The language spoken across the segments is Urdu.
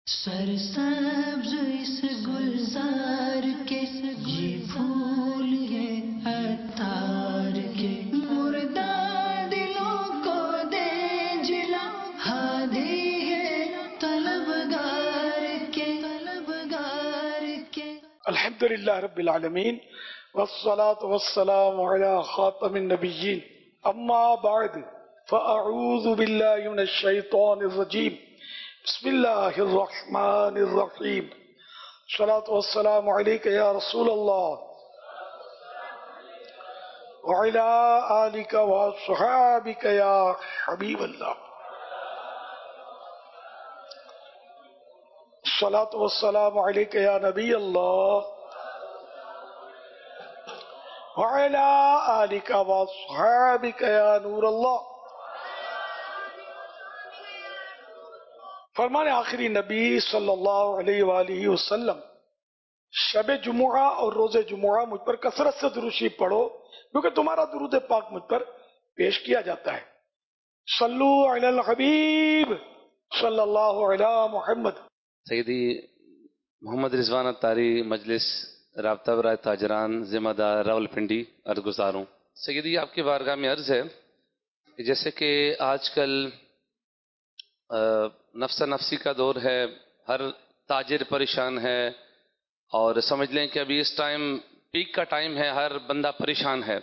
سرسبز اس گلزار کے یہ پھول ہیں عطار کے، مردہ دلوں کو دے جلا، ہادی ہے طلبگار کے، طلبگار کے۔ الحمدللہ رب العالمین والصلاة والسلام علی خاتم النبیین، اما بعد فاعوذ باللہ من الشیطان الرجیم، بسم اللہ الرحمن الرحیم، الصلاة والسلام علیک یا رسول اللہ وعلی آلک وصحابک یا حبیب اللہ، الصلاة والسلام علیک یا نبی اللہ وعلی آلک وصحابک یا نور اللہ۔ فرمان آخری نبی صلی اللہ علیہ وآلہ وسلم، شب جمعہ اور روز جمعہ مجھ پر کثرت سے درود شریف پڑھو کیونکہ تمہارا درود پاک مجھ پر پیش کیا جاتا ہے۔ صلو علی الحبیب صلی اللہ علی محمد۔ سیدی محمد رضوان اتاری، مجلس رابطہ برائے تاجران، ذمہ دار راولپنڈی، عرض گزار ہوں۔ سیدی آپ کی بارگاہ میں عرض ہے کہ جیسے کہ آج کل نفس نفسی کا دور ہے، ہر تاجر پریشان ہے، اور سمجھ لیں کہ ابھی اس ٹائم پیک کا ٹائم ہے، ہر بندہ پریشان ہے۔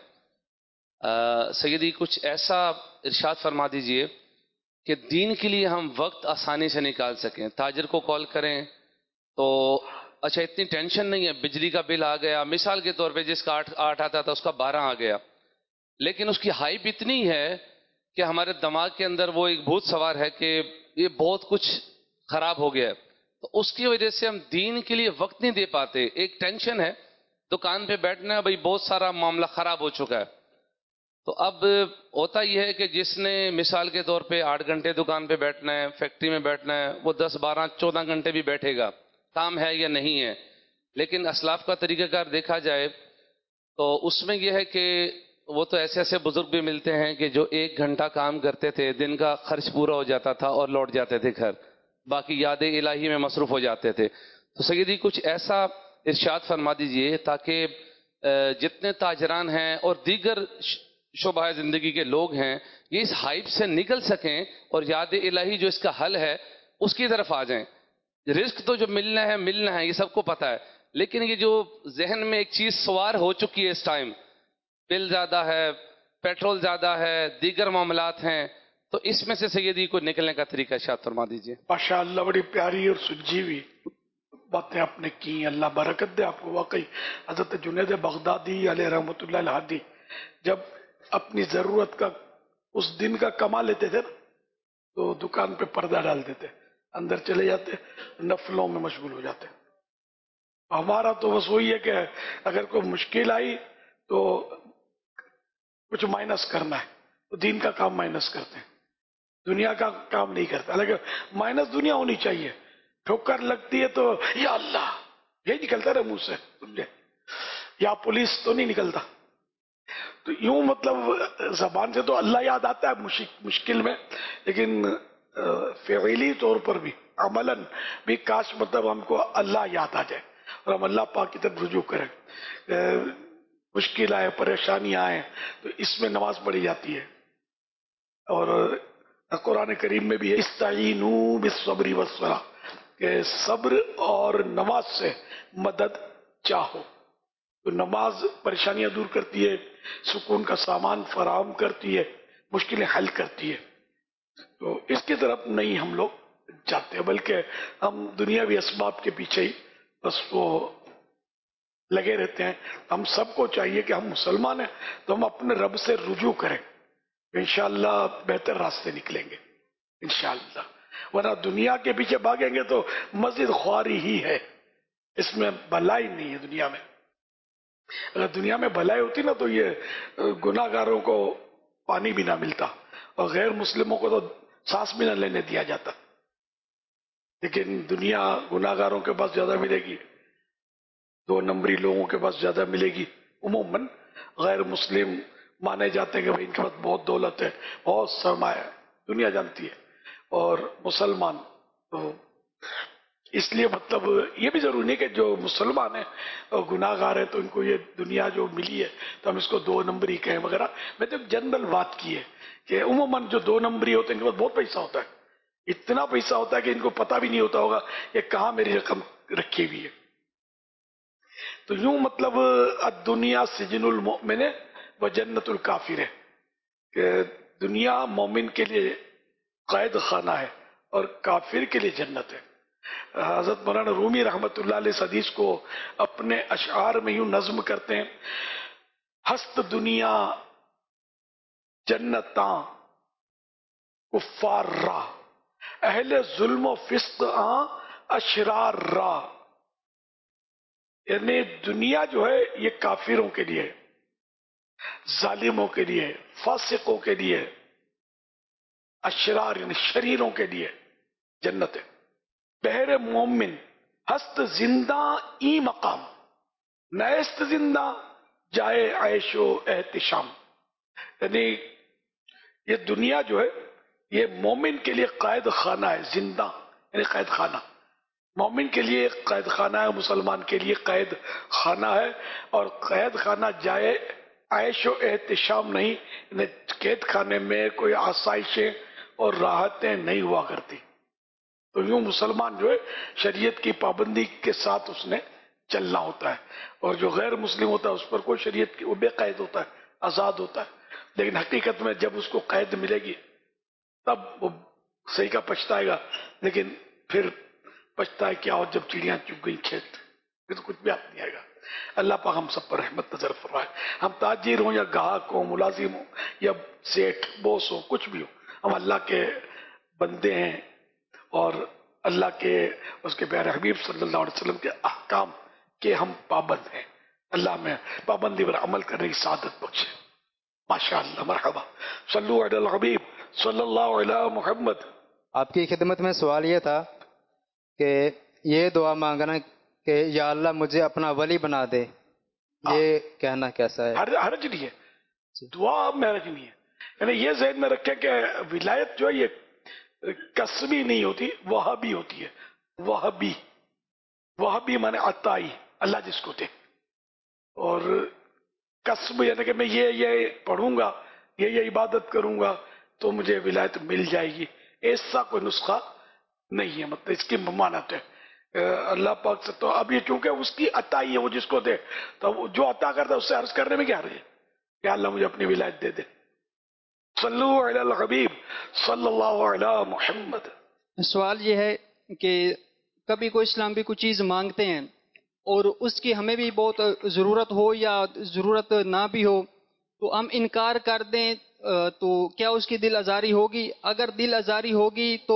سیدی کچھ ایسا ارشاد فرما دیجئے کہ دین کے لیے ہم وقت آسانی سے نکال سکیں۔ تاجر کو کال کریں تو اچھا اتنی ٹینشن نہیں ہے، بجلی کا بل آ گیا، مثال کے طور پہ جس کا 8 آتا تھا اس کا 12 آ گیا، لیکن اس کی ہائپ اتنی ہے کہ ہمارے دماغ کے اندر وہ ایک بھوت سوار ہے کہ یہ بہت کچھ خراب ہو گیا ہے، تو اس کی وجہ سے ہم دین کے لیے وقت نہیں دے پاتے۔ ایک ٹینشن ہے، دکان پہ بیٹھنا ہے، بھائی بہت سارا معاملہ خراب ہو چکا ہے، تو اب ہوتا یہ ہے کہ جس نے مثال کے طور پہ 8 گھنٹے دکان پہ بیٹھنا ہے، فیکٹری میں بیٹھنا ہے، وہ 10 12 14 گھنٹے بھی بیٹھے گا، کام ہے یا نہیں ہے۔ لیکن اسلاف کا طریقہ کار دیکھا جائے تو اس میں یہ ہے کہ وہ تو ایسے ایسے بزرگ بھی ملتے ہیں کہ جو 1 گھنٹہ کام کرتے تھے، دن کا خرچ پورا ہو جاتا تھا اور لوٹ جاتے تھے گھر، باقی یاد الہی میں مصروف ہو جاتے تھے۔ تو سیدی کچھ ایسا ارشاد فرما دیجئے تاکہ جتنے تاجران ہیں اور دیگر شعبہ زندگی کے لوگ ہیں یہ اس ہائپ سے نکل سکیں اور یاد الہی جو اس کا حل ہے اس کی طرف آ جائیں۔ رزق تو جو ملنا ہے یہ سب کو پتہ ہے، لیکن یہ جو ذہن میں ایک چیز سوار ہو چکی ہے اس ٹائم، بل زیادہ ہے، پیٹرول زیادہ ہے، دیگر معاملات ہیں، تو اس میں سے سیدی کو نکلنے کا طریقہ ارشاد فرما دیجئے۔ ماشاءاللہ بڑی پیاری اور سلجھی ہوئی باتیں آپ نے کی، اللہ برکت دے آپ کو۔ واقعی حضرت جنید بغدادی علیہ رحمۃ اللہ الہادی جب اپنی ضرورت کا اس دن کا کما لیتے تھے نا تو دکان پہ پردہ ڈال دیتے، اندر چلے جاتے، نفلوں میں مشغول ہو جاتے۔ ہمارا تو بس وہی ہے کہ اگر کوئی مشکل آئی تو کچھ مائنس کرنا ہے تو دین کا کام مائنس کرتے ہیں، دنیا کا کام نہیں کرتے، حالانکہ مائنس دنیا ہونی چاہیے۔ ٹھوکر لگتی ہے تو یا اللہ یہ نکلتا رہے منہ سے، سمجھے، یا پولیس تو نہیں نکلتا، تو یوں مطلب زبان سے تو اللہ یاد آتا ہے مشکل میں، لیکن فعلی طور پر بھی عملاً بھی کاش مطلب ہم کو اللہ یاد آ جائے اور ہم اللہ پاک کی طرف رجوع کریں۔ مشکل آئے، پریشانی آئے تو اس میں نماز پڑھی جاتی ہے، اور قرآن کریم میں بھی ہے استعینوا بالصبر والصلاۃ، کہ صبر اور نماز سے مدد چاہو۔ تو نماز پریشانیاں دور کرتی ہے، سکون کا سامان فراہم کرتی ہے، مشکلیں حل کرتی ہے، تو اس کی طرف نہیں ہم لوگ جاتے، بلکہ ہم دنیاوی اسباب کے پیچھے ہی بس وہ لگے رہتے ہیں۔ ہم سب کو چاہیے کہ ہم مسلمان ہیں تو ہم اپنے رب سے رجوع کریں، انشاءاللہ بہتر راستے نکلیں گے انشاءاللہ، ورنہ دنیا کے پیچھے بھاگیں گے تو مزید خواری ہی ہے، اس میں بھلائی نہیں ہے دنیا میں۔ اگر دنیا میں بھلائی ہوتی نا تو یہ گناہ گاروں کو پانی بھی نہ ملتا اور غیر مسلموں کو تو سانس بھی نہ لینے دیا جاتا، لیکن دنیا گناہ گاروں کے پاس زیادہ ملے گی، 2 نمبری لوگوں کے پاس زیادہ ملے گی۔ عموماً غیر مسلم مانے جاتے ہیں کہ بھائی ان کے پاس بہت دولت ہے، بہت سرمایہ ہے، دنیا جانتی ہے، اور مسلمان تو اس لیے مطلب یہ بھی ضروری نہیں کہ جو مسلمان ہیں اور گناہ گار ہیں تو ان کو یہ دنیا جو ملی ہے تو ہم اس کو 2 نمبری کہیں وغیرہ. میں تو جنرل بات کی ہے کہ عموماً جو 2 نمبری ہوتے ہیں ان کے پاس بہت پیسہ ہوتا ہے، اتنا پیسہ ہوتا ہے کہ ان کو پتہ بھی نہیں ہوتا ہوگا کہ کہاں میری رقم رکھی ہوئی ہے. تو یوں مطلب الدنیا سجن المؤمن و جنت الکافر ہے کہ دنیا مومن کے لیے قید خانہ ہے اور کافر کے لیے جنت ہے. حضرت مولانا رومی رحمت اللہ علیہ اس حدیث کو اپنے اشعار میں یوں نظم کرتے ہیں: ہست دنیا جنتاں کفار را، اہل ظلم و فسق آں اشرار را. یعنی دنیا جو ہے یہ کافروں کے لیے، ظالموں کے لیے، فاسقوں کے لیے، اشرار یعنی شریروں کے لیے جنت ہے. بہر مومن ہست زندہ ای مقام، نیست زندہ جائے عیش و احتشام. یعنی یہ دنیا جو ہے یہ مومن کے لیے قید خانہ ہے، زندہ یعنی قید خانہ. مومن کے لیے قید خانہ ہے، مسلمان کے لیے قید خانہ ہے، اور قید خانہ جائے عیش و احتشام نہیں، یعنی قید خانے میں کوئی آسائشیں اور راحتیں نہیں ہوا کرتی. تو یوں مسلمان جو ہے شریعت کی پابندی کے ساتھ اس نے چلنا ہوتا ہے، اور جو غیر مسلم ہوتا ہے اس پر کوئی شریعت کی، وہ بے قید ہوتا ہے، آزاد ہوتا ہے. لیکن حقیقت میں جب اس کو قید ملے گی تب وہ صحیح کا پچھتائے گا، لیکن پھر پچھتائے کیا ہو جب چڑیاں چگ گئی کھیت، پھر تو کچھ بھی آپ نہیں آئے گا. اللہ پاک ہم سب پر رحمت نظر فرمائے. ہم تاجر ہوں یا گاہک ہوں، ملازم ہوں یا سیٹ بوس ہو، کچھ بھی ہو، ہم اللہ کے بندے ہیں اور اللہ کے اس کے پیارے حبیب صلی اللہ علیہ وسلم کے احکام کے ہم پابند ہیں. اللہ میں پابندی پر عمل کرنے کی سعادت بخشے. ماشاءاللہ، مرحبا. صلو علی الحبیب صلی اللہ علیہ محمد. آپ کی خدمت میں سوال یہ تھا کہ یہ دعا مانگنا کہ یا اللہ مجھے اپنا ولی بنا دے، یہ کہنا کیسا ہے؟ حرج نہیں ہے، دعا میں حرج نہیں ہے. یعنی یہ ذہن میں رکھیں کہ ولایت جو ہے یہ کسبی نہیں ہوتی، وہابی ہوتی ہے. وہابی، وہابی مانے عطائی، اللہ جس کو دے. اور کسب یعنی کہ میں یہ پڑھوں گا، یہ عبادت کروں گا تو مجھے ولایت مل جائے گی، ایسا کوئی نسخہ نہیں ہے. مطلب اس کی ممانعت ہے اللہ پاک سے. تو اب یہ چونکہ اس کی عطائی ہے، وہ جس کو دے، تو وہ جو عطا کرتا ہے اس سے عرض کرنے میں کیا حرج ہے کہ اللہ مجھے اپنی ولایت دے دے. صلو علی الحبیب صلی اللہ علی محمد. سوال یہ ہے کہ کبھی کوئی اسلام بھی کوئی چیز مانگتے ہیں اور اس کی ہمیں بھی بہت ضرورت ہو یا ضرورت نہ بھی ہو تو ہم انکار کر دیں تو کیا اس کی دل آزاری ہوگی؟ اگر دل آزاری ہوگی تو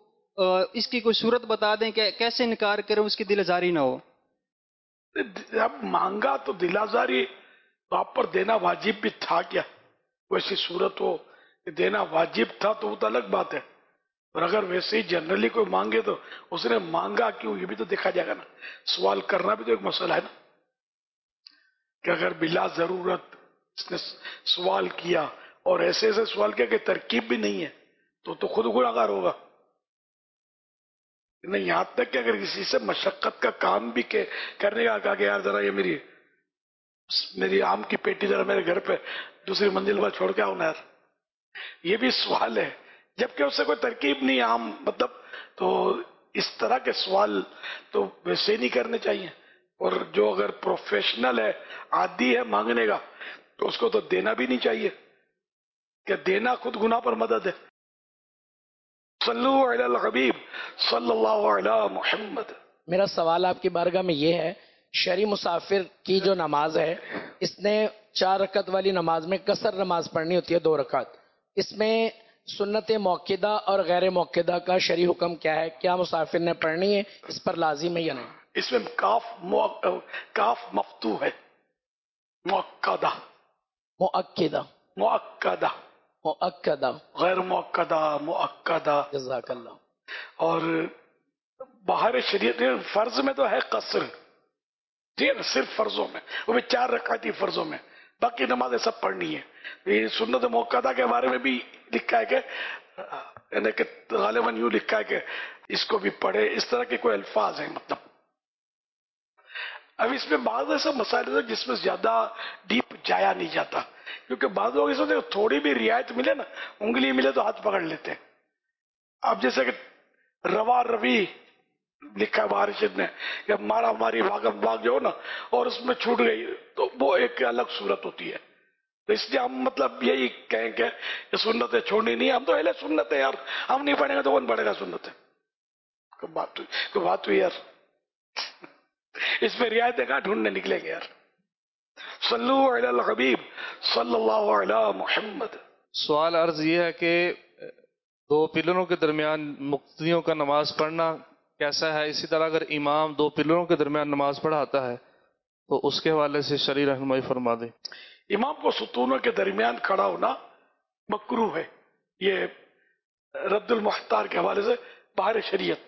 اس کی کوئی صورت بتا دیں کہ کیسے انکار کریں اس کی دل آزاری نہ ہو. اب مانگا تو دل آزاری تو آپ پر دینا واجب بھی تھا کیا؟ ویسی صورت ہو کہ دینا واجب تھا تو وہ تو الگ بات ہے، اور اگر ویسے ہی جنرلی کوئی مانگے تو اس نے مانگا کیوں یہ بھی تو دیکھا جائے گا نا. سوال کرنا بھی تو ایک مسئلہ ہے نا، کہ اگر بلا ضرورت اس نے سوال کیا اور ایسے سوال کیا کہ ترکیب بھی نہیں ہے تو خود گناہگار ہوگا. نہیں، یہاں تک کہ اگر کسی سے مشقت کا کام بھی کرنے کا کہا کہ یار ذرا یہ میری آم کی پیٹی ذرا میرے گھر پہ دوسری منزل پر چھوڑ کے آؤ نا یار، یہ بھی سوال ہے، جبکہ اس سے کوئی ترکیب نہیں عام مطلب. تو اس طرح کے سوال تو ویسے نہیں کرنے چاہیے. اور جو اگر پروفیشنل ہے، عادی ہے مانگنے کا، تو اس کو تو دینا بھی نہیں چاہیے، کہ دینا خود گناہ پر مدد ہے. صلو علی الحبیب صلی اللہ علی محمد. میرا سوال آپ کی بارگاہ میں یہ ہے، شرعی مسافر کی جو نماز ہے اس نے 4 رکعت والی نماز میں قصر نماز پڑھنی ہوتی ہے 2 رکعت، اس میں سنت موقدہ اور غیر موقدہ کا شرعی حکم کیا ہے؟ کیا مسافر نے پڑھنی ہے؟ اس پر لازم ہے یا نہیں؟ اس میں کاف مفتوح ہے، مؤکدہ، مؤکدہ، مؤکدہ، مؤکدہ، غیر مؤکدہ، مؤکدہ. جزاک اللہ. اور باہر شریعت فرض میں تو ہے قصر، ٹھیک ہے نا، صرف فرضوں میں، وہ بھی 4 رکعتی فرضوں میں، باقی نمازیں سب پڑھنی ہے. یہ سنت موقدہ کے بارے میں بھی لکھا ہے کہ یعنی کہ غالباً یوں لکھا ہے کہ اس کو بھی پڑھے، اس طرح کے کوئی الفاظ ہیں مطلب. اب اس میں بعض ایسے مسائل ہیں جس میں زیادہ ڈیپ جایا نہیں جاتا، کیونکہ بعض لوگ اس میں تھوڑی بھی رعایت ملے نا، انگلی ملے تو ہاتھ پکڑ لیتے ہیں. اب جیسے کہ روا روی لکھا ہے بارشد نے کہ مارا ماری بھاگم بھاگ جو نا اور اس میں چھوٹ گئی، تو وہ ایک الگ صورت ہوتی ہے. تو اس لیے ہم مطلب یہی کہیں کہ یہ سنتیں چھوڑنی نہیں، ہم تو اہل سنت ہے یار، ہم نہیں پڑھیں گے تو کون پڑھے گا سنت ہے. کوئی بات ہوئی یار، اس میں رعایتیں کہاں ڈھونڈنے نکلیں گے یار. صلو علی الحبیب صلی اللہ علی محمد. سوال عرض یہ ہے کہ دو پلروں کے درمیان مقتدیوں کا نماز پڑھنا کیسا ہے؟ اسی طرح اگر امام دو پلروں کے درمیان نماز پڑھاتا ہے تو اس کے حوالے سے شرعی رہنمائی فرما دیں. امام کو ستونوں کے درمیان کھڑا ہونا مکروہ ہے، یہ رد المختار کے حوالے سے باہر شریعت.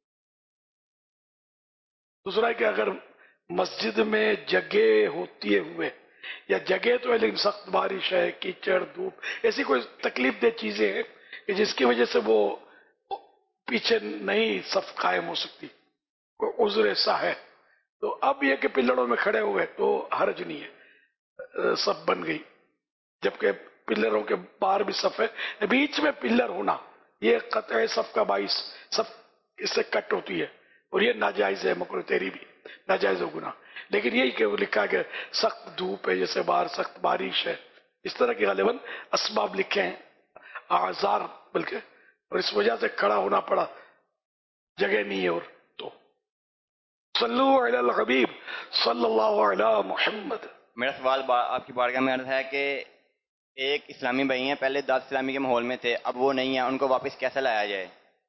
دوسرا ہے کہ اگر مسجد میں جگہ ہوتی ہوئے یا جگہ تو ہے لیکن سخت بارش ہے، کیچڑ، دھوپ، ایسی کوئی تکلیف دہ چیزیں ہیں کہ جس کی وجہ سے وہ پیچھے نہیں صف قائم ہو سکتی، کوئی عذر ایسا ہے، تو اب یہ کہ پلڑوں میں کھڑے ہوئے تو حرج نہیں ہے، صف بن گئی. جبکہ پلروں کے باہر بھی صف ہے، بیچ میں پلر ہونا یہ قطع صف کا باعث، صف اس سے کٹ ہوتی ہے اور یہ ناجائز ہے، مکروہ تحریمی بھی ناجائز و گناہ. لیکن یہی کہ وہ لکھا ہے کہ سخت دھوپ ہے، جیسے باہر سخت بارش ہے، اس طرح کے غالباً اسباب لکھے ہیں، اعذار بلکہ، اور اس وجہ سے کھڑا ہونا پڑا، جگہ نہیں ہے. اور تو صلو علی الحبیب صلی اللہ علی محمد. میرا سوال آپ کی بارگاہ میں عرض ہے کہ ایک اسلامی بھائی ہیں، پہلے دعوت اسلامی کے ماحول میں تھے، اب وہ نہیں ہیں، ان کو واپس کیسے لایا جائے؟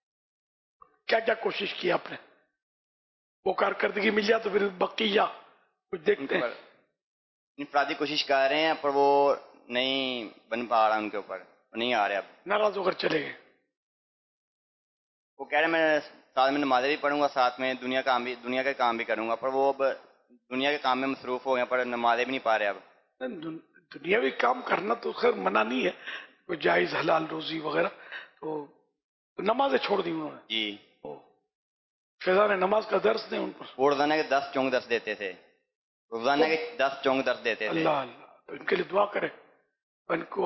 کیا کیا کوشش کی آپ نے؟ وہ کارکردگی مل جائے تو پھر بقیہ کچھ دیکھتے ہیں. انفرادی کوشش کر رہے ہیں پر وہ نہیں بن پا رہا، ان کے اوپر وہ نہیں آ رہے. اب ناراض ہو کر چلے گئے. وہ کہہ رہے ہیں میں ساتھ میں نمازیں بھی پڑھوں گا، ساتھ میں دنیا کے کام بھی کروں گا، پر وہ اب دنیا کے کام میں مصروف ہو گئے پر نمازیں بھی نہیں پا رہے. اب دنیاوی کام کرنا تو خیر منع نہیں ہے، کوئی جائز حلال روزی وغیرہ، تو نمازیں چھوڑ دی انہوں نے. جی فیضان نماز کا درس دیں ان پر. وہ روزانہ کے 10 چونک درس دیتے تھے، روزانہ کے 10 چونک درس دیتے تھے. اللہ اللہ، تو ان کے لیے دعا کریں. ان کو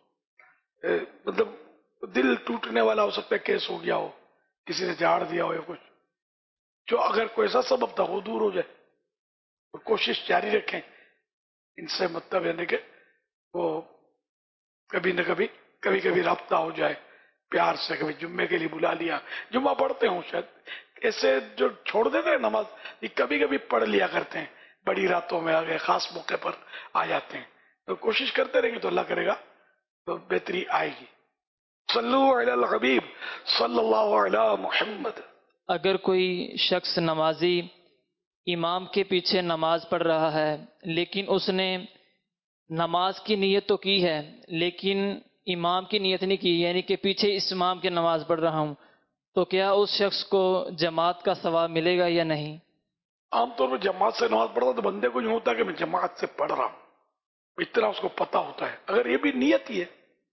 مطلب دل ٹوٹنے والا ہو سکتا ہے، کیس ہو گیا ہو، کسی نے جھاڑ دیا ہو یا کچھ، جو اگر کوئی ایسا سبب تھا وہ دور ہو جائے، اور کوشش جاری رکھیں. ان سے مطلب یعنی کہ وہ کبھی نہ کبھی رابطہ ہو جائے پیار سے، کبھی جمعے کے لیے بلا لیا، جمعہ پڑھتے ہوں شاید، ایسے جو چھوڑ دیتے ہیں نماز یہ کبھی کبھی پڑھ لیا کرتے ہیں، بڑی راتوں میں آ گئے، خاص موقع پر آ جاتے ہیں، تو کوشش کرتے رہیں گے تو اللہ کرے گا تو بہتری آئے گی. صلو علی الحبیب صلی اللہ علی محمد. اگر کوئی شخص نمازی امام کے پیچھے نماز پڑھ رہا ہے لیکن اس نے نماز کی نیت تو کی ہے لیکن امام کی نیت نہیں کی، یعنی کہ پیچھے اس امام کی نماز پڑھ رہا ہوں، تو کیا اس شخص کو جماعت کا ثواب ملے گا یا نہیں؟ عام طور پر جماعت سے نماز پڑھتا تو بندے کو نہیں ہوتا کہ میں جماعت سے پڑھ رہا ہوں، اتنا اس کو پتا ہوتا ہے. اگر یہ بھی نیت ہی ہے،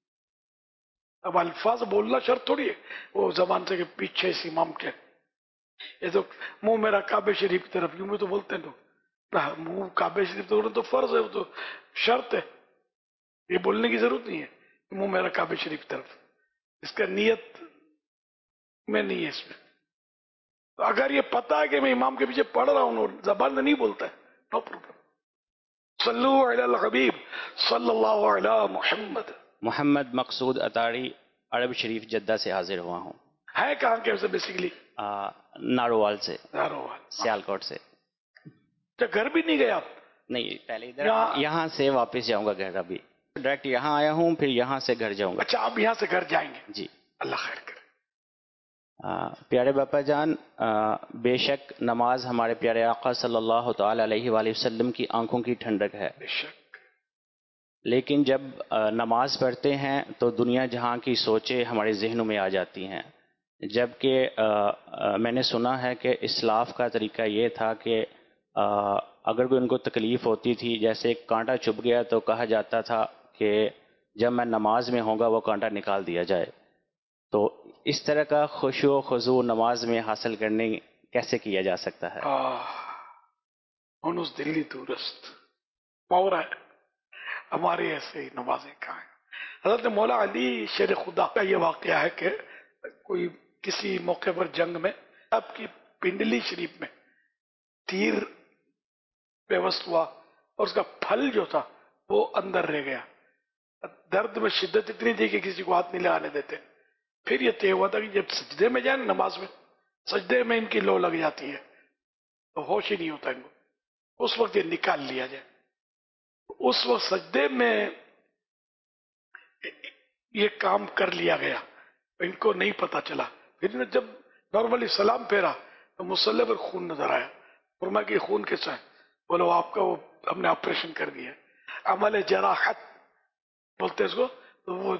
اب الفاظ بولنا شرط تھوڑی ہے وہ زبان سے کہ پیچھے اس امام کے، یہ تو منہ میرا کعبہ شریف کی طرف، یوں بھی تو بولتے ہیں لوگ، منہ کعبہ شریف تو فرض ہے، وہ تو شرط ہے، یہ بولنے کی ضرورت نہیں ہے منہ میرا کعبہ شریف کی طرف، اس کا نیت میں نہیں ہے اس میں. تو اگر یہ پتا ہے کہ میں امام کے پیچھے پڑھ رہا ہوں اور زبان میں نہیں بولتا ہے، نو پرابلم. صلو علی الحبیب صلی اللہ علی محمد. محمد مقصود اطاڑی، عرب شریف جدہ سے حاضر ہوا ہوں. ہے کہاں کے ویسے بیسیکلی؟ نارووال سے، نارووال، سیالکوٹ سے. گھر بھی نہیں گئے آپ؟ نہیں، پہلے ادھر یہاں سے واپس جاؤں گا گھر، ابھی ڈائریکٹ یہاں آیا ہوں، پھر یہاں سے گھر جاؤں گا. اچھا آپ یہاں سے گھر جائیں گے؟ جی اللہ خیر کرے. پیارے باپا جان، بے شک نماز ہمارے پیارے آقا صلی اللہ تعالی علیہ وآلہ وسلم کی آنکھوں کی ٹھنڈک ہے. بے شک. لیکن جب نماز پڑھتے ہیں تو دنیا جہاں کی سوچیں ہمارے ذہنوں میں آ جاتی ہیں، جبکہ میں نے سنا ہے کہ اسلاف کا طریقہ یہ تھا کہ اگر کوئی ان کو تکلیف ہوتی تھی، جیسے ایک کانٹا چبھ گیا تو کہا جاتا تھا کہ جب میں نماز میں ہوں گا وہ کانٹا نکال دیا جائے. تو اس طرح کا خشوع و خضوع نماز میں حاصل کرنے کیسے کیا جا سکتا ہے؟ انس دلی درست مورا ہے ہمارے ایسے ہی نمازیں کہاں ہیں. حضرت مولا علی شیر خدا کا یہ واقعہ ہے کہ کوئی کسی موقع پر جنگ میں آپ کی پنڈلی شریف میں تیر پیوست ہوا اور اس کا پھل جو تھا وہ اندر رہ گیا. درد میں شدت اتنی تھی کہ کسی کو ہاتھ نہیں لگانے دیتے. پھر یہ طے ہوا تھا کہ جب سجدے میں جائیں نماز میں، سجدے میں ان کی لو لگ جاتی ہے تو ہوش ہی نہیں ہوتا ان کو، اس وقت یہ نکال لیا جائے. اس وقت سجدے میں یہ کام کر لیا گیا، ان کو نہیں پتا چلا. پھر جب نارملی سلام پھیرا تو مصلی پر خون نظر آیا. فرمایا کہ خون کیسا ہے؟ بولو آپ کا وہ ہم نے آپریشن کر دیا. عمل جراحت بولتے اس کو، تو وہ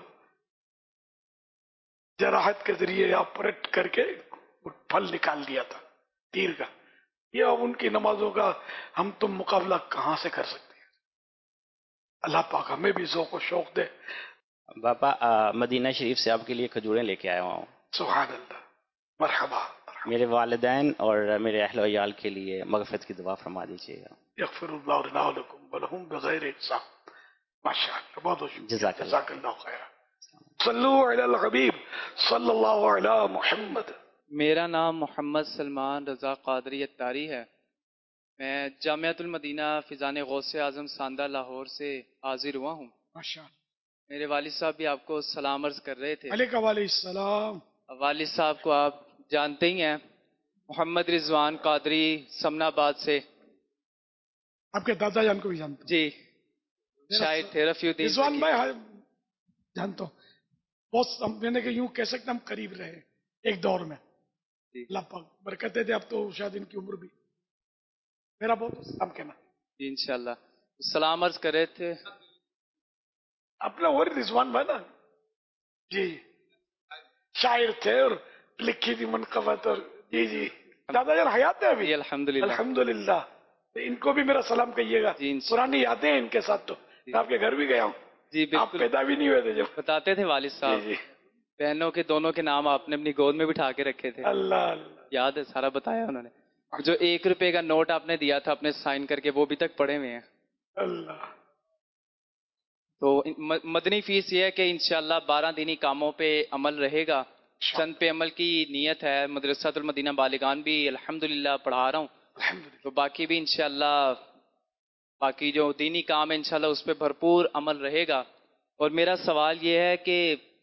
جراحت کے ذریعے آپریٹ کر کے پھل نکال دیا تھا تیر کا. یہ اب ان کی نمازوں کا ہم تم مقابلہ کہاں سے کر سکتے ہیں؟ اللہ پاک ہمیں بھی ذوق و شوق دے. باپا مدینہ شریف سے آپ کے لیے کھجوریں لے کے آیا ہوں. سبحان اللہ، مرحبا. میرے والدین اور میرے اہل و عیال کے لیے مغفرت کی دعا فرما دیجیے گا. یغفر اللہ لنا ولکم ولہم بغیر حساب. ماشاء اللہ، بہت بہت شکریہ. جزاک اللہ خیر. صلو علی الحبیب صلی اللہ علی محمد. میرا نام محمد سلمان رضا قادری اتاری ہے. میں جامعۃ المدینہ فیضان غوث اعظم ساندہ لاہور سے حاضر ہوا ہوں. ماشاء اللہ. میرے والد صاحب بھی آپ کو سلام عرض کر رہے تھے. علیکم وعلیکم السلام. والد صاحب کو آپ جانتے ہی ہیں، محمد رضوان قادری سمن آباد سے. آپ کے دادا جان کو بھی جانتا ہوں. جی شاید تھے رفیع الدین رضوان بھائی جانتا ہوں. بہت میں نے کہ یوں کہہ سکتے ہم قریب رہے ایک دور میں. اللہ پاک برکتیں دے. اب تو شاید ان کی عمر بھی. میرا بہت سلام کہنا. جی انشاءاللہ سلام عرض کر رہے تھے. اپنا اور رضوان بھائی نا جی شاعر تھے اور لکھی تھی منقبت. اور جی جی دادا جان حیات ہے ابھی؟ جی الحمدللہ. الحمدللہ. ان کو بھی میرا سلام کہیے گا. پرانی یادیں ان کے ساتھ. تو میں آپ کے گھر بھی گیا ہوں. جی آپ پیدا بھی نہیں ہوئے تھے جب. بتاتے تھے والد صاحب. جی بہنوں کے دونوں کے نام آپ نے اپنی گود میں بٹھا کے رکھے تھے. اللہ اللہ. یاد ہے، سارا بتایا انہوں نے. جو 1 روپے کا نوٹ آپ نے دیا تھا اپنے سائن کر کے، وہ بھی تک پڑے ہوئے ہیں. اللہ. تو مدنی فیس یہ ہے کہ انشاءاللہ 12 دینی کاموں پہ عمل رہے گا. چند پہ عمل کی نیت ہے. مدرسۃ المدینہ بالغان بھی الحمدللہ پڑھا رہا ہوں. تو باقی بھی انشاءاللہ باقی جو دینی کام ہے انشاءاللہ اس پہ بھرپور عمل رہے گا. اور میرا سوال یہ ہے کہ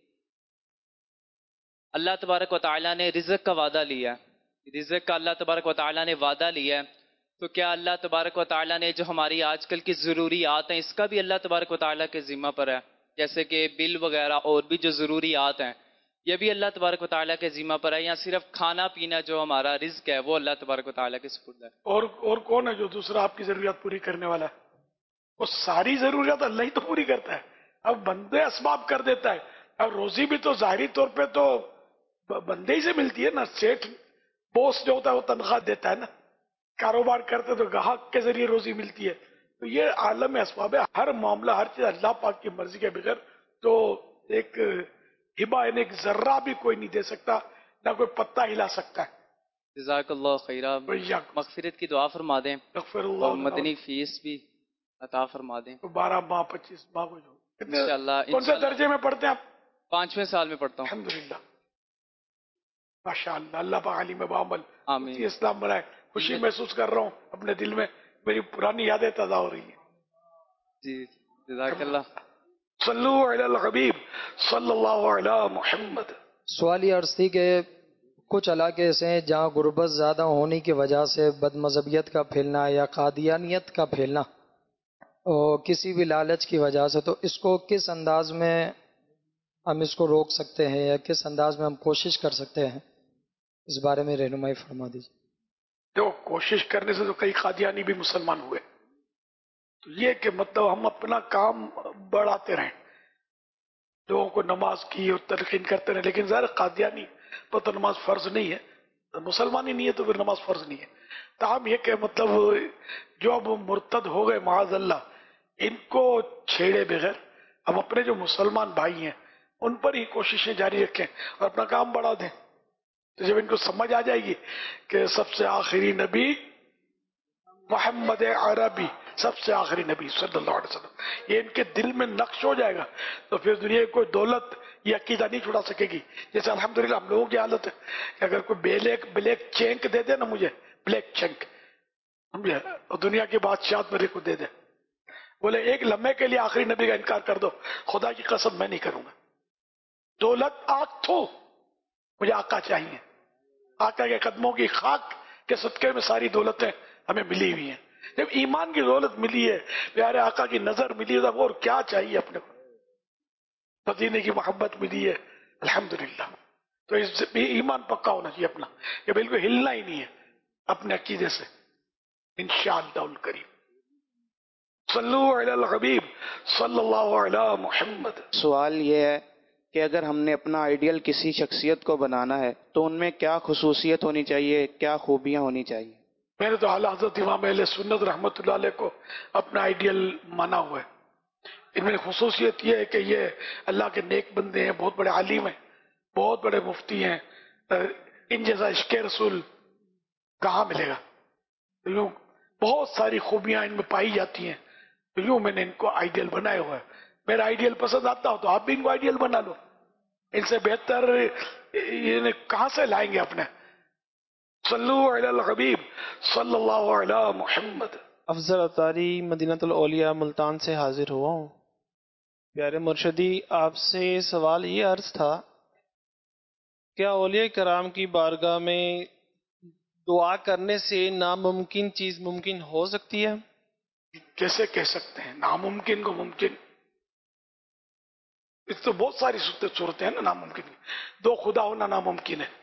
اللہ تبارک و تعالیٰ نے رزق کا وعدہ لیا ہے، رزق کا اللہ تبارک و تعالیٰ نے وعدہ لیا ہے، تو کیا اللہ تبارک و تعالیٰ نے جو ہماری آج کل کی ضروریات ہیں اس کا بھی اللہ تبارک و تعالیٰ کے ذمہ پر ہے؟ جیسے کہ بل وغیرہ اور بھی جو ضروریات ہیں یہ بھی اللہ تبارک و تعالیٰ کے ذمہ پر ہے، یا صرف کھانا پینا جو ہمارا رزق ہے وہ اللہ تبارک و تعالیٰ کے سپرد ہے؟ اور کون ہے جو دوسرا آپ کی ضروریات پوری کرنے والا ہے؟ وہ ساری ضروریات اللہ ہی تو پوری کرتا ہے. اب بندے اسباب کر دیتا ہے. اب روزی بھی تو ظاہری طور پہ تو بندے ہی سے ملتی ہے نا. سیٹ بوس جو ہوتا ہے وہ تنخواہ دیتا ہے نا. کاروبار کرتے تو گاہک کے ذریعے روزی ملتی ہے. تو یہ عالم اسباب ہے. ہر معاملہ ہر چیز اللہ پاک کی مرضی کے بغیر تو ایک ہبہ یعنی ایک ذرہ بھی کوئی نہیں دے سکتا، نہ کوئی پتہ ہلا سکتا ہے. جزاک اللہ خیرہ. مغفرت کی دعا فرما دیں اور مدنی فیس بھی عطا فرما دیں. 12 ماہ 25 ماہ کو انشاءاللہ. کون سے درجے میں پڑھتے ہیں آپ؟ 5ویں سال میں پڑھتا ہوں. الحمدللہ. ماشاءاللہ. اللہ پاک علیم بعمل آمین. اسلام بنائے. خوشی محسوس کر رہا ہوں اپنے دل میں. میری پرانی یادیں تازہ ہو رہی ہیں. جی جزاک اللہ. صلو علی الحبیب صلی اللہ علی محمد. سوال یہ عرض تھی کہ کچھ علاقے ایسے ہیں جہاں غربت زیادہ ہونے کی وجہ سے بد مذہبیت کا پھیلنا یا قادیانیت کا پھیلنا اور کسی بھی لالچ کی وجہ سے، تو اس کو کس انداز میں ہم اس کو روک سکتے ہیں یا کس انداز میں ہم کوشش کر سکتے ہیں، اس بارے میں رہنمائی فرما دیجیے. جو کوشش کرنے سے تو کئی قادیانی بھی مسلمان ہوئے. تو یہ کہ مطلب ہم اپنا کام بڑھاتے رہیں، لوگوں کو نماز کی اور تلقین کرتے رہیں. لیکن ظاہر قادیانی پر تو نماز فرض نہیں ہے. مسلمان ہی نہیں ہے تو پھر نماز فرض نہیں ہے. تاہم یہ کہ مطلب جو اب مرتد ہو گئے معاذ اللہ، ان کو چھیڑے بغیر ہم اپنے جو مسلمان بھائی ہیں ان پر ہی کوششیں جاری رکھیں اور اپنا کام بڑھا دیں. تو جب ان کو سمجھ آ جائے گی کہ سب سے آخری نبی محمد عربی، سب سے آخری نبی صلی اللہ علیہ وسلم، یہ ان کے دل میں نقش ہو جائے گا، تو پھر دنیا کی کوئی دولت یہ عقیدہ نہیں چھڑا سکے گی. جیسے الحمدللہ ہم لوگوں کی حالت ہے کہ اگر کوئی بلیک چینک دے دے نا مجھے، بلیک چینک سمجھے، اور دنیا کی بادشاہت میرے کو دے دے، بولے ایک لمحے کے لیے آخری نبی کا انکار کر دو، خدا کی قسم میں نہیں کروں گا. دولت آنکھ تھو، مجھے آقا چاہیے. آقا کے قدموں کی خاک کے صدقے میں ساری دولتیں ہمیں ملی ہوئی ہیں. جب ایمان کی دولت ملی ہے، پیارے آقا کی نظر ملی ہے، اور کیا چاہیے اپنے کو؟ مدینے کی محبت ملی ہے الحمدللہ. تو اس بھی ایمان پکا ہونا چاہیے اپنا، کہ بالکل ہلنا ہی نہیں ہے اپنے عقیدے سے انشاءاللہ الکریم. صلو علی الحبیب صلی اللہ علی محمد. سوال یہ ہے کہ اگر ہم نے اپنا آئیڈیل کسی شخصیت کو بنانا ہے تو ان میں کیا خصوصیت ہونی چاہیے، کیا خوبیاں ہونی چاہیے؟ میں نے تو اعلیٰ حضرت امام اہل سنت رحمۃ اللہ علیہ کو اپنا آئیڈیل مانا ہوا ہے. ان میں خصوصیت یہ ہے کہ یہ اللہ کے نیک بندے ہیں، بہت بڑے عالم ہیں، بہت بڑے مفتی ہیں. ان جیسا عشق رسول کہاں ملے گا؟ یوں بہت ساری خوبیاں ان میں پائی جاتی ہیں. تو یوں میں نے ان کو آئیڈیل بنایا ہوا ہے. میرا آئیڈیل پسند آتا ہو تو آپ بھی ان کو آئیڈیل بنا لو. ان سے بہتر یہ کہاں سے لائیں گے اپنے؟ صلو علی الحبیب صلی اللہ علی محمد. افضل اطاری مدینۃ الاولیاء ملتان سے حاضر ہوا ہوں. پیارے مرشدی، آپ سے سوال یہ عرض تھا، کیا اولیاء کرام کی بارگاہ میں دعا کرنے سے ناممکن چیز ممکن ہو سکتی ہے؟ کیسے کہہ سکتے ہیں ناممکن کو ممکن؟ اس تو بہت ساری صورتیں ہیں نا ناممکن کی. دو خدا ہونا ناممکن ہے،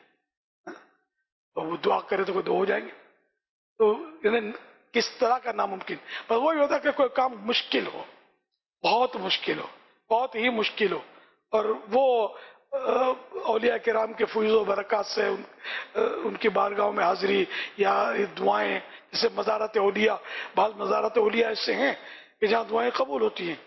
اور وہ دعا کرے تو کوئی دو ہو جائیں گے. تو کس طرح کا ناممکن؟ پر وہی ہوتا ہے کہ کوئی کام مشکل ہو، بہت مشکل ہو، بہت ہی مشکل ہو، اور وہ اولیاء کرام کے فیض و برکات سے ان کی بارگاہوں میں حاضری یا دعائیں، جیسے مزارت اولیاء، بعض مزارت اولیاء ایسے ہیں کہ جہاں دعائیں قبول ہوتی ہیں.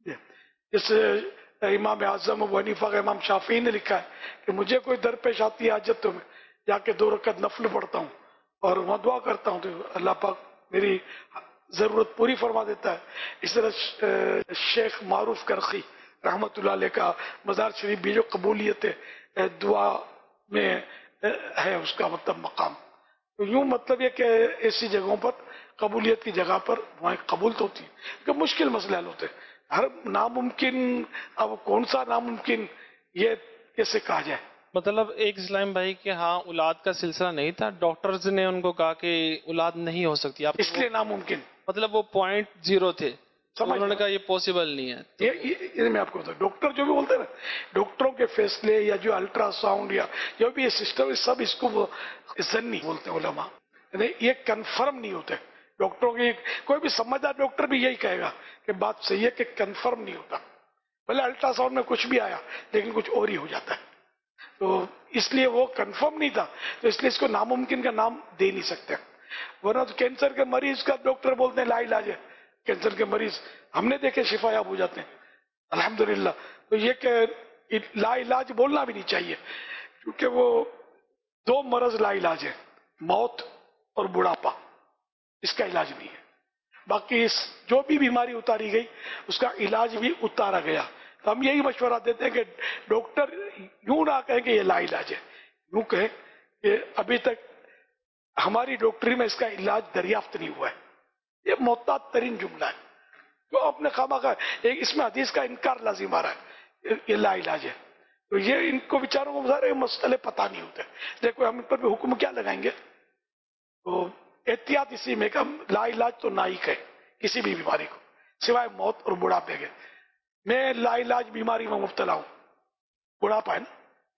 جیسے امام اعظم ابو حنیفہ کا امام شافعی نے لکھا ہے کہ مجھے کوئی درپیش آتی ہے حاجت تو میں جا کے 2 رکعت نفل پڑھتا ہوں اور وہاں دعا کرتا ہوں تو اللہ پاک میری ضرورت پوری فرما دیتا ہے. اس طرح شیخ معروف کرخی رحمت اللہ علیہ کا مزار شریف بھی جو قبولیت دعا میں ہے اس کا مطلب مقام. تو یوں مطلب یہ کہ ایسی جگہوں پر قبولیت کی جگہ پر وہاں قبول تو ہوتی ہے کہ مشکل مسئلے حل ہوتے ہیں. ہر ناممکن، اب کون سا ناممکن یہ کیسے کہا جائے؟ مطلب ایک اسلام بھائی کہ ہاں اولاد کا سلسلہ نہیں تھا، ڈاکٹرز نے ان کو کہا کہ اولاد نہیں ہو سکتی، آپ اس لیے ناممکن، مطلب وہ .0 تھے، انہوں نے کہا یہ پاسبل نہیں ہے. یہ میں آپ کو بتاؤں، ڈاکٹر جو بھی بولتے ہیں نا، ڈاکٹروں کے فیصلے یا جو الٹرا ساؤنڈ یا جو بھی یہ سسٹم، سب اس کو ضنی بولتے ہیں علماء، یہ کنفرم نہیں ہوتے. ڈاکٹروں کی کوئی بھی سمجھدار ڈاکٹر بھی یہی کہے گا کہ بات صحیح ہے کہ کنفرم نہیں ہوتا. پہلے الٹرا ساؤنڈ میں کچھ بھی آیا لیکن کچھ اور ہی ہو جاتا ہے، تو اس لیے وہ کنفرم نہیں تھا، تو اس لیے اس کو ناممکن کا نام دے نہیں سکتے. ورنہ تو کینسر کے مریض کا ڈاکٹر بولتے ہیں لا علاج ہے، کینسر کے مریض ہم نے دیکھے شفا یاب ہو جاتے ہیں الحمدللہ. تو یہ کہ لا علاج بولنا بھی نہیں چاہیے، کیونکہ وہ 2 مرض لا علاج ہے، موت اور بڑھاپا، اس کا علاج نہیں ہے. باقی جو بھی بیماری اتاری گئی اس کا علاج بھی اتارا گیا. تو ہم یہی مشورہ دیتے ہیں کہ ڈاکٹر یوں نہ کہیں کہ یہ لا علاج ہے، یوں کہیں کہ ابھی تک ہماری ڈاکٹری میں اس کا علاج دریافت نہیں ہوا ہے. یہ محتاط ترین جملہ ہے جو اپنے خواہ اس میں حدیث کا انکار لازم آ رہا ہے، یہ لا علاج ہے. تو یہ ان کو بیچاروں کو سارے مسئلے پتہ نہیں ہوتے. دیکھو ہم ان پر بھی حکم کیا لگائیں گے؟ تو احتیاط اسی میں کہ ہم لا علاج تو نہ ہی کہیں کسی بھی بیماری کو سوائے موت اور بڑھاپے کے. میں لا علاج بیماری میں مبتلا ہوں، بڑھاپا ہے نا.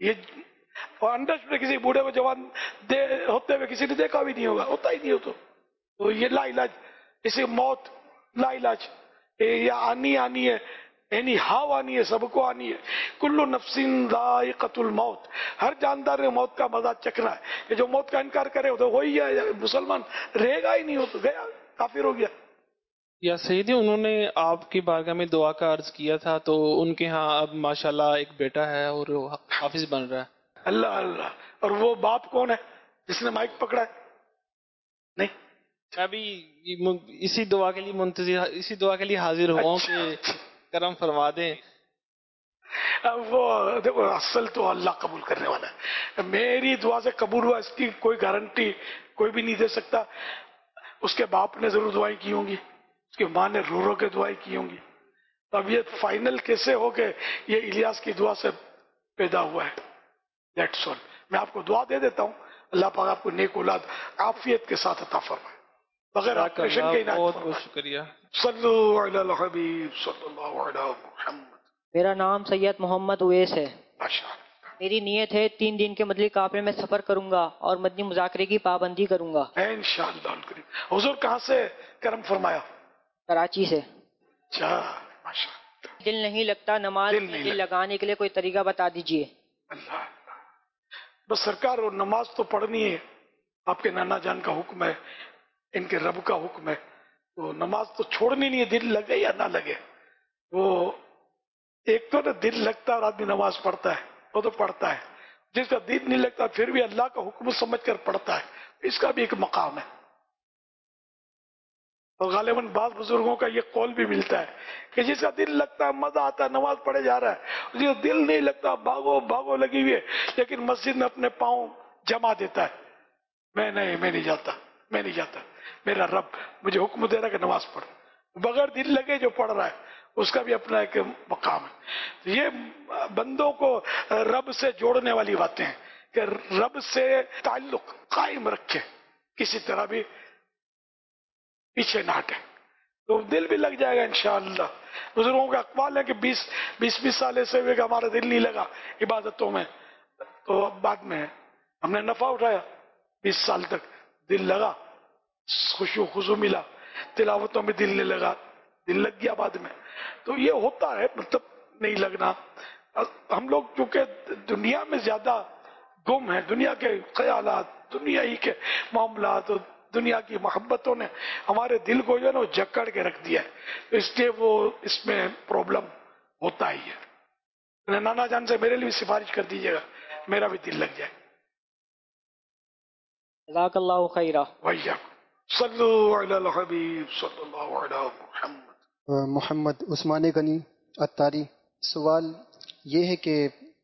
یہ انڈر کسی بوڑھے کو جوان ہوتے ہوئے کسی نے دیکھا بھی نہیں ہوگا، ہوتا ہی نہیں ہو تو یہ لا علاج. اسی موت لا علاج، یا آنی ہے، یعنی ہاو آنی ہے، سب کو آنی ہے. کل نفس ذائقۃ الموت، ہر جاندار نے موت کا مزہ چکھنا ہے. یہ جو موت کا انکار کرے تو وہی ہے مسلمان، رہے گا ہی نہیں، ہو تو گیا، کافر ہو گیا. یا سیدی انہوں نے آپ کی بارگاہ میں دعا کا عرض کیا تھا، تو ان کے ہاں اب ماشاءاللہ ایک بیٹا ہے اور وہ حافظ بن رہا ہے۔ اللہ اللہ. اور وہ باپ کون ہے جس نے مائک پکڑا ہے؟ نہیں، میں بھی اسی دعا کے لیے منتظر، اسی دعا کے لیے حاضر ہوا ہوں کہ کرم فرما دیں۔ وہ دیکھو اصل تو اللہ قبول کرنے والا ہے. میری دعا سے قبول ہوا اس کی کوئی گارنٹی کوئی بھی نہیں دے سکتا. اس کے باپ نے ضرور دعائیں کی ہوں گی، اس کی ماں نے رو رو کے دعائیں کی ہوں گی. تو اب یہ فائنل کیسے ہو کہ یہ الیاس کی دعا سے پیدا ہوا ہے؟ That's all. میں آپ کو دعا دے دیتا ہوں، اللہ پاک آپ کو نیک اولاد عافیت کے ساتھ عطا فرمائے، بغیر آپریشن کے بہت بہت شکریہ. صلو علی الحبیب صلی اللہ علیہ محمد. میرا نام سید محمد اویس ہے. ماشاء میری نیت ہے 3 دن کے مدنی قافلے میں سفر کروں گا اور مدنی مذاکرے کی پابندی کروں گا. انشاءاللہ الکریم. حضور کہاں سے کرم فرمایا؟ کراچی سے. اچھا ماشاء اللہ. دل نہیں لگتا نماز میں دل لگانے کے لیے کوئی طریقہ بتا دیجئے. اللہ بس سرکار، اور نماز تو پڑھنی ہے، آپ کے نانا جان کا حکم ہے، ان کے رب کا حکم ہے، تو نماز تو چھوڑنی نہیں ہے، دل لگے یا نہ لگے. وہ ایک تو نا دل لگتا اور آدمی نماز پڑھتا ہے، وہ تو پڑھتا ہے. جس کا دل نہیں لگتا پھر بھی اللہ کا حکم سمجھ کر پڑھتا ہے، اس کا بھی ایک مقام ہے. اور غالباً بعض بزرگوں کا یہ قول بھی ملتا ہے کہ جس کا دل لگتا ہے مزہ آتا ہے نماز پڑھے جا رہا ہے، جس کا دل نہیں لگتا بھاگو بھاگو لگی ہوئی ہے، لیکن مسجد میں اپنے پاؤں جما دیتا ہے، میں نہیں جاتا، میرا رب مجھے حکم دے رہا ہے کہ نماز پڑھ. بغیر دل لگے جو پڑھ رہا ہے اس کا بھی اپنا ایک مقام ہے. یہ بندوں کو رب سے جوڑنے والی باتیں ہیں کہ رب سے تعلق قائم رکھے، کسی طرح بھی پیچھے نہ ہٹے، تو دل بھی لگ جائے گا انشاءاللہ. بزرگوں کا اقوال ہے کہ 20 سال ایسے ہوئے کہ ہمارا دل نہیں لگا عبادتوں میں، تو اب بعد میں ہم نے نفع اٹھایا، 20 سال تک دل لگا، خشوع خضوع ملا، تلاوتوں میں دل نہیں لگا، دل لگ گیا بعد میں. تو یہ ہوتا ہے، مطلب نہیں لگنا. ہم لوگ کیونکہ دنیا میں زیادہ گم ہیں، دنیا کے خیالات، دنیا ہی کے معاملات، دنیا کی محبتوں نے ہمارے دل کو جو ہے نا وہ جکڑ کے رکھ دیا ہے، اس لیے وہ اس میں پرابلم ہوتا ہی ہے. نانا جان سے میرے لیے سفارش کر دیجیے گا، میرا بھی دل لگ جائے. جزاک اللہ خیرہ. ویاکم. صلو علی الحبیب صلی اللہ علیہ محمد. محمد عثمان غنی اتاری. سوال یہ ہے کہ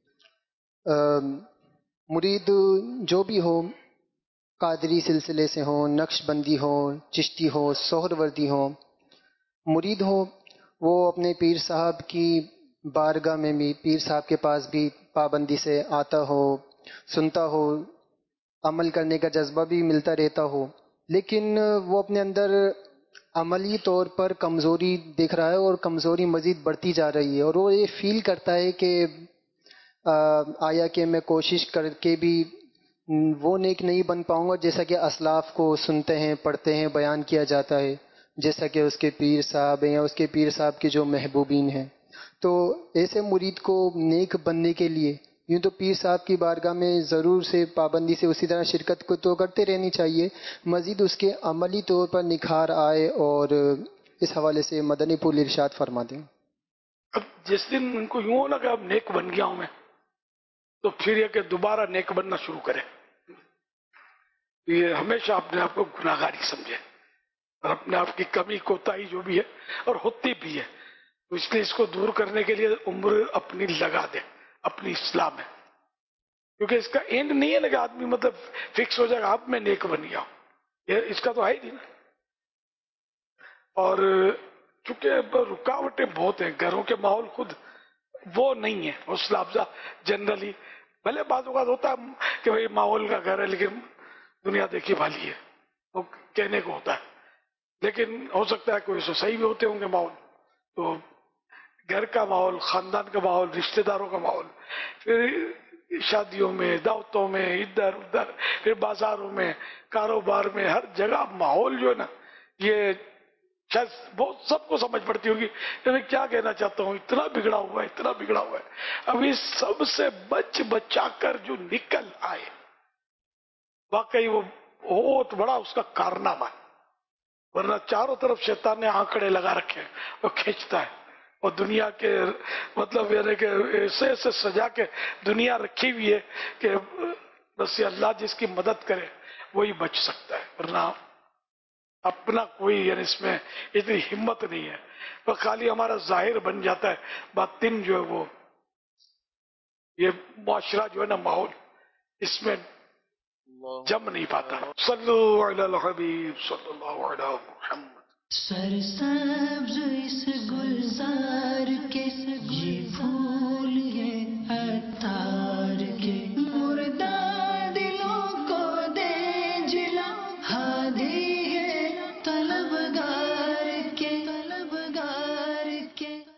مرید جو بھی ہو، قادری سلسلے سے ہوں، نقش بندی ہو، چشتی ہو، سہروردی ہو، مرید ہو، وہ اپنے پیر صاحب کی بارگاہ میں بھی، پیر صاحب کے پاس بھی پابندی سے آتا ہو، سنتا ہو، عمل کرنے کا جذبہ بھی ملتا رہتا ہو، لیکن وہ اپنے اندر عملی طور پر کمزوری دیکھ رہا ہے اور کمزوری مزید بڑھتی جا رہی ہے، اور وہ یہ فیل کرتا ہے کہ آیا کہ میں کوشش کر کے بھی وہ نیک نہیں بن پاؤں گا جیسا کہ اسلاف کو سنتے ہیں، پڑھتے ہیں، بیان کیا جاتا ہے، جیسا کہ اس کے پیر صاحب ہیں یا اس کے پیر صاحب کے جو محبوبین ہیں. تو ایسے مرید کو نیک بننے کے لیے یوں تو پیر صاحب کی بارگاہ میں ضرور سے پابندی سے اسی طرح شرکت کو تو کرتے رہنی چاہیے، مزید اس کے عملی طور پر نکھار آئے، اور اس حوالے سے مدنی پھول ارشاد فرما دیں. اب جس دن ان کو یوں ہونا کہ اب نیک بن گیا ہوں میں، تو پھر یہ کہ دوبارہ نیک بننا شروع کرے. یہ ہمیشہ اپنے آپ کو گناہ گاری سمجھے اور اپنے آپ کی کمی کوتاہی جو بھی ہے اور ہوتی بھی ہے، تو اس لیے اس کو دور کرنے کے لیے عمر اپنی لگا دے اپنی اصلاح میں، کیونکہ اس کا اینڈ نہیں ہے نا کہ آدمی مطلب فکس ہو جائے گا اب میں نیک بن گیا ہوں، یہ اس کا تو ہے ہی نہیں نا. اور چونکہ رکاوٹیں بہت ہیں، گھروں کے ماحول خود وہ نہیں ہے حوصلہ افزا جنرلی. بھلے بعض اوقات ہوتا ہے کہ بھئی ماحول کا گھر ہے لیکن دنیا دیکھی بھالی ہے، وہ کہنے کو ہوتا ہے، لیکن ہو سکتا ہے کوئی صحیح بھی ہوتے ہوں گے ماحول. تو گھر کا ماحول، خاندان کا ماحول، رشتہ داروں کا ماحول، پھر شادیوں میں، دعوتوں میں، ادھر ادھر، پھر بازاروں میں، کاروبار میں، ہر جگہ ماحول جو ہے نا، یہ شاید بہت سب کو سمجھ پڑتی ہوگی کہ میں کیا کہنا چاہتا ہوں، اتنا بگڑا ہوا ہے، اتنا بگڑا ہوا ہے. اب اس سب سے بچا کر جو نکل آئے، واقعی وہ بہت بڑا اس کا کارنامہ ہے. ورنہ چاروں طرف شیطان نے آنکڑے لگا رکھے ہیں، وہ کھینچتا ہے، اور دنیا کے مطلب یعنی کہ ایسے ایسے سجا کے دنیا رکھی ہوئی ہے کہ بس یہ اللہ جس کی مدد کرے وہی بچ سکتا ہے، ورنہ اپنا کوئی یعنی اس میں اتنی ہمت نہیں ہے، وہ خالی ہمارا ظاہر بن جاتا ہے، باطن جو ہے وہ یہ معاشرہ جو ہے نا ماحول اس میں جم نہیں پاتا. صلو علی الحبیب صلی اللہ علیہ محمد. سرسبز اس گلزار کے یہ پھول